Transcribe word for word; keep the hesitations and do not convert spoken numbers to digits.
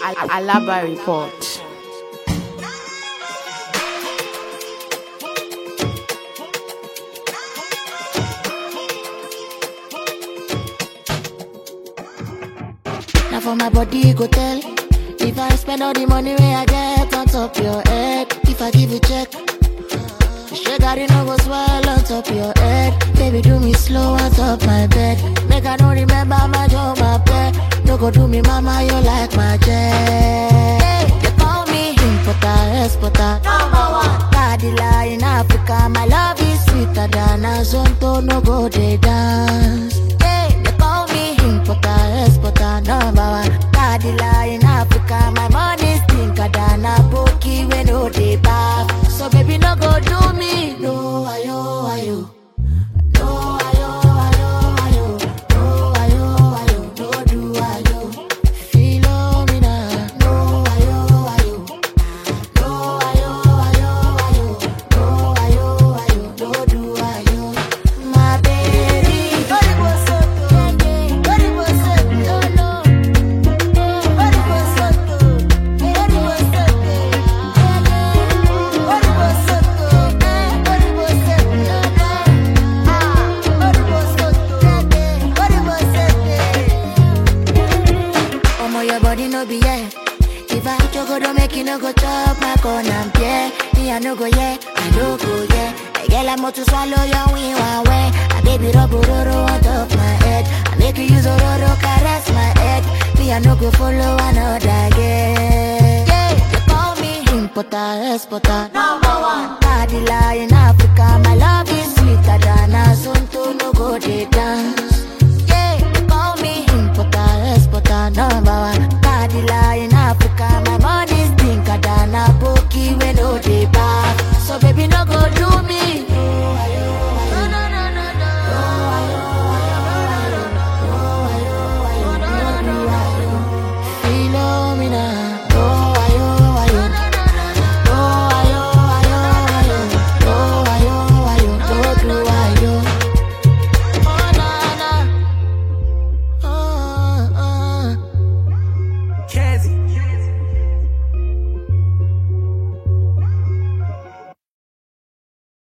Alaba Report. Now for my body go tell. If I spend all the money where I get on top your head, if I give you check, the sugar it no go swell on top your head. Baby do me slow on top my bed. Make I don't remember my job, my bed. No go do me mama, you like my jet. Hey, they call me importer, exporter, number one. Cadilla in Africa, my love is sweeter than a zonto, no go they dance. Hey, they call me importer, exporter, number one. Cadilla in Africa, my money stinker than a bookie when no they back. So baby no go do me, no ayo ayo. No ayo ayo ayo. No ayo ayo. No do ayo. Philomena. No ayo ayo. No ayo ayo ayo. No ayo ayo. No do ayo. My baby. Oribo soto. Oribo soto. No no. Oribo soto. Oribo soto. Oribo soto. Oribo soto. Ah. Oribo soto. Oribo soto. Omo your body no be yeah. If I choco don't make you no go chop my corner yeah. Me I no go yeah. I no go yeah. I get like more to swallow your wing one way. I baby rub roro on top my head. I make you use a roro caress my head. Me I no go follow another yeah. Yeah, they call me importer, exporter, number one. Cadilla in Africa, my love is sweeter than a zonto, no go they dance. Yeah, they call me importer, exporter, number one. Cadilla in Africa, my money stinker than a bookie when no they back. So baby no go do me.